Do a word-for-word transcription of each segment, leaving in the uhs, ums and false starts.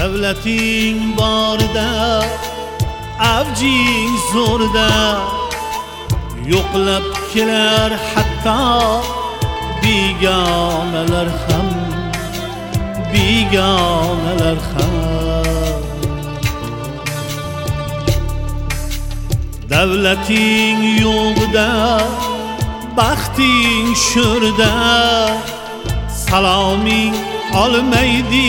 Davlating borda, avjing zo'rda, yo'qlab kelar hatto begonalar ham, begonalar ham. Davlating yo'g'da, baxting sho'rda, saloming olmaydi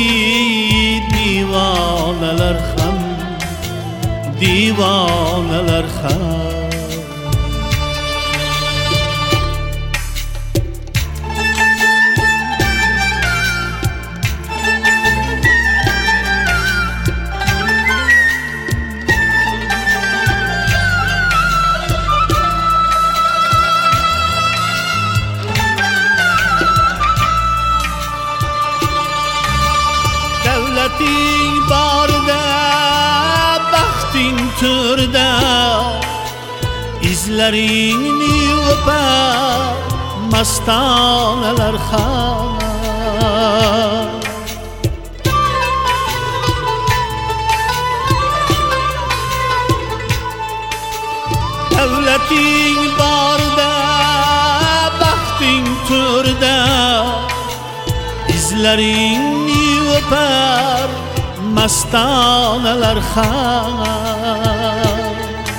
divonalar ham, divonalar ham. Davlating borda, baxting to'rda, izlaringni o'par mastonalar ham. Davlating borda, baxting to'rda, izlaringni o'par mastonalar ham.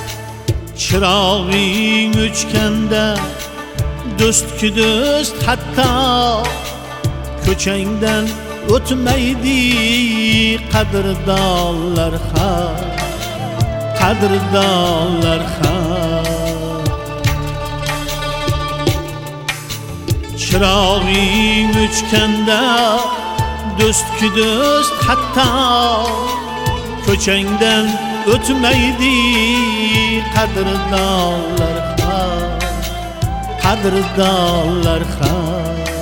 Chirog'ing o'chganda do'stki do'st hatto ko'changdan o'tmaydi qadrdonlar ham, qadrdonlar ham. Chirog'ing o'chganda do'stki do'st hatto ko'changdan o'tmaydi qadrdonlar ham, qadrdonlar ham.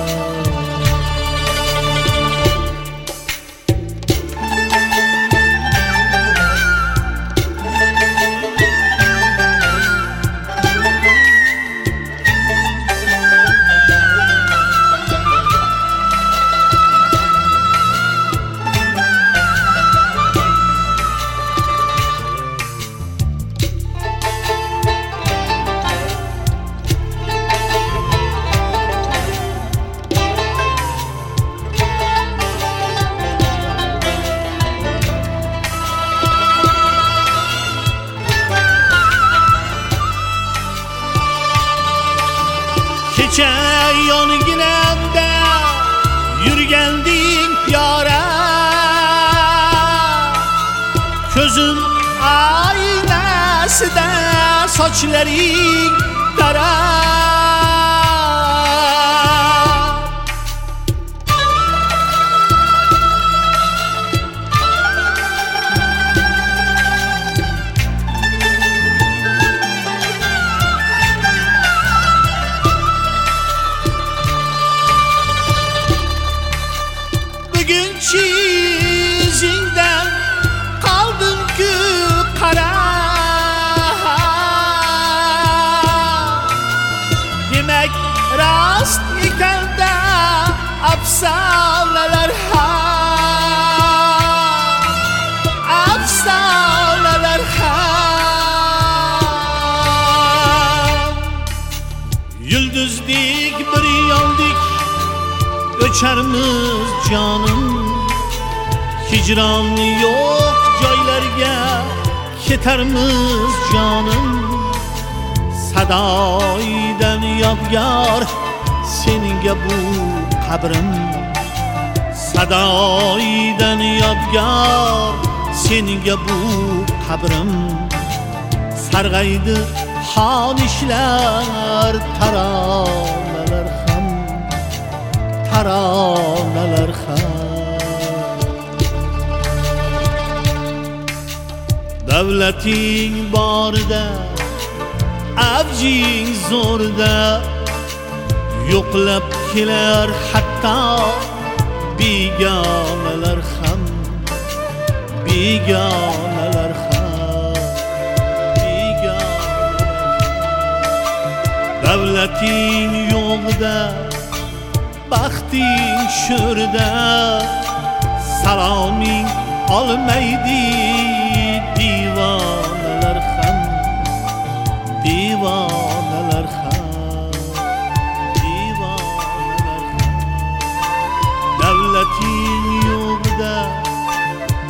Kecha yonginamda yurganding yora, ko'zim oynasida sochlaring dara. Çizingden kaldım ki kara, demek rast iken de afsaneler ha, afsaneler ha. Yıldızdik bir yandık, öçermiz canım. Hicran yok joylarga ketarmiz canım. Sadoydan yodgor senga bu qabrim, sadoydan yodgor senga bu qabrim. Sarg'aydi xonishlar taronalar ham, taronalar ham. Davlating borda, avjing zo'rda, yo'qlab kelar hatto begonalar ham, begonalar ham, begonalar. Davlating yo'g'da, baxting sho'rda, saloming olmaydi divonalar ham, divonalar ham, divonalar ham. Davlating yo'g'ida,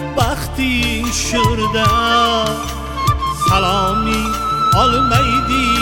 baxting sho'rda, saloming olmaydi